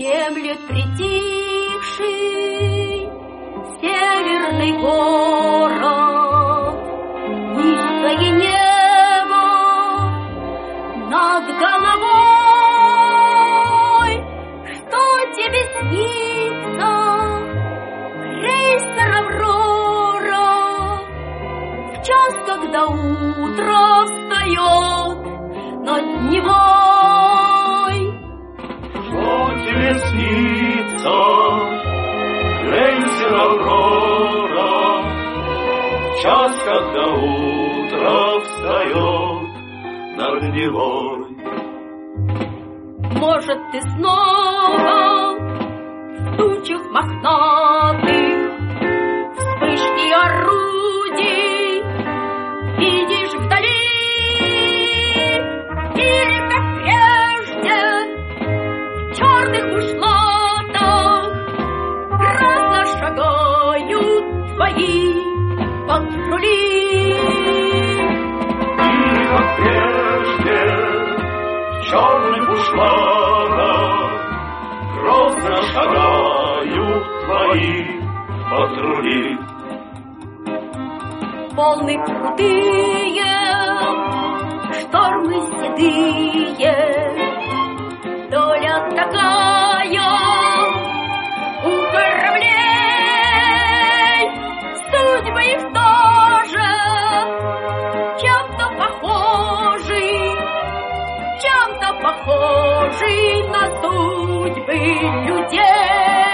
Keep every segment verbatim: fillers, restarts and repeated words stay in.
Дремлет притихший северный город, низкое небо над головой. Что тебе снится, крейсер «Аврора», в час, когда утро встает над Невой? Что тебе снится, крейсер «Аврора», в час, когда утро встает над Невой? Может, ты снова в тучах мохнатых вспышки орудий видишь вдали, или, как прежде, в черных бушлатах грозно шагают твои патрули. Или, как прежде, в черных бушлатах грозно шагают твои патрули. Волны крутые, штормы седые, доля такая у кораблей. Судьбы их тоже чем-то похожи, чем-то похожи на судьбы людей.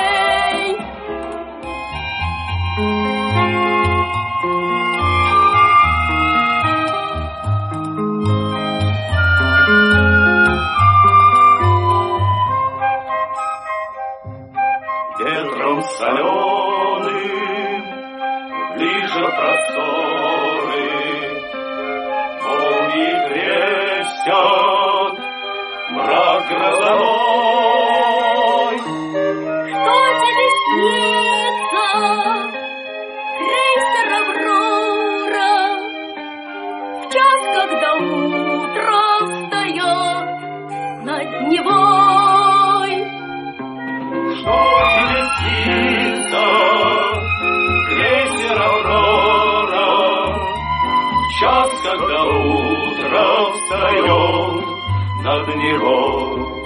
Ветром соленым ближе просторы, молнии крестят мрак грозовой. Что тебе снится, крейсер «Аврора», в час, когда утро встает над Невой? Что тебе снится, крейсер «Аврора», в час, когда утро встает над Невой?